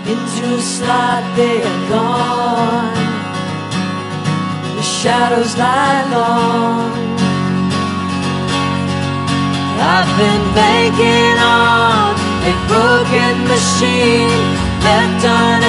into a slot, they are gone. The shadows lie long. I've been banking on a broken machine left on